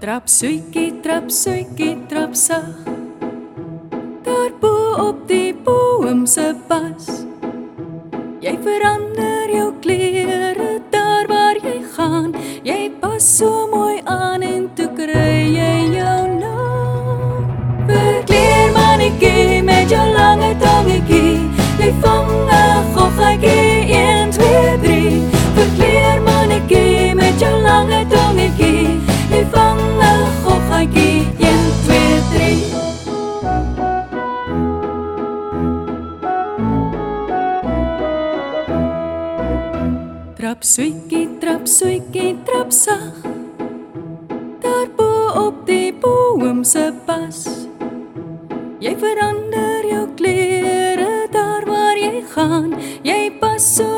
trap suikie, trap sag. Daarbo op die boom se pas. Jy verander jou klere daar waar jy gaan. Jy pas so mooi aan en toe kry jy jou naam. Verkleer mannetjie met jou lange tongetjie. Jy vang 'n goggetjie 1, 2, 3. Verkleer mannetjie met jou lange tongetjie. Jy vang 'n goggetjie 1, 2, 3. Trap suikie, trap sag. Daarbo op die boom se pas. Jy verander jou klere daar waar jy gaan. Jy pas so